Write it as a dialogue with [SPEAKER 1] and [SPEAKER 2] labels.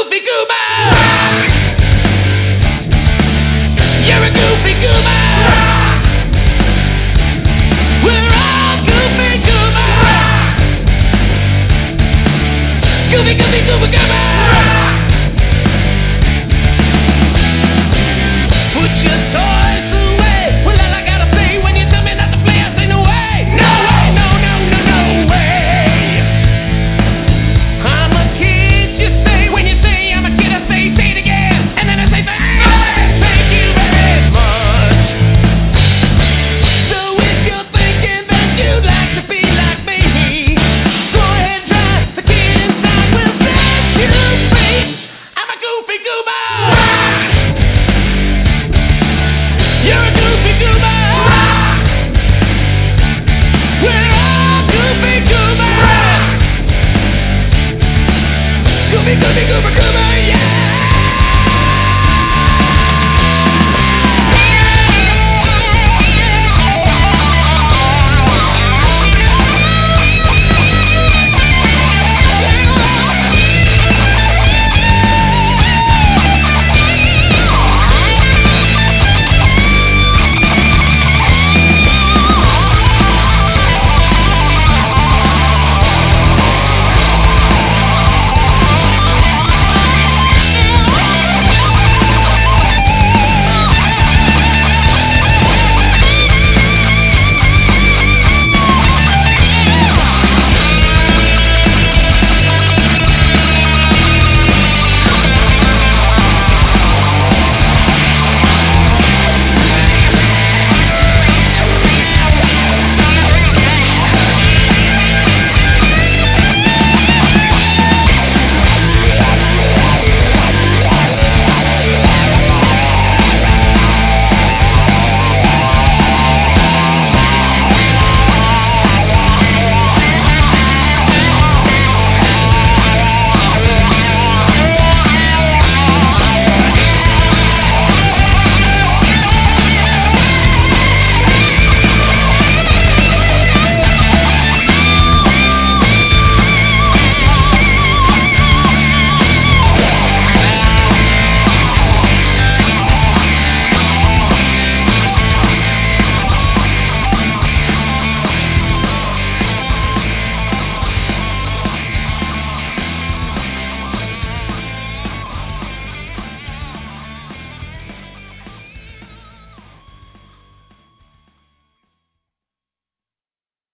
[SPEAKER 1] goofy goober. You're a goofy goober. We're all goofy goobers. Goofy, goofy, goober, goober. Put your toys away. Well, all I gotta say when you tell me not to play, I say no way. No way, no, no, no, no way. I'm a kid, you say. When you say I'm a kid, I say it again. And then I say thank you very much. So if you're thinking that you'd like to be like me, go ahead, try. The kid inside will set you free. I'm a goofy goober. You're a goofy goober. We're all goofy goobers. Goofy, goofy, goober, goober, yeah.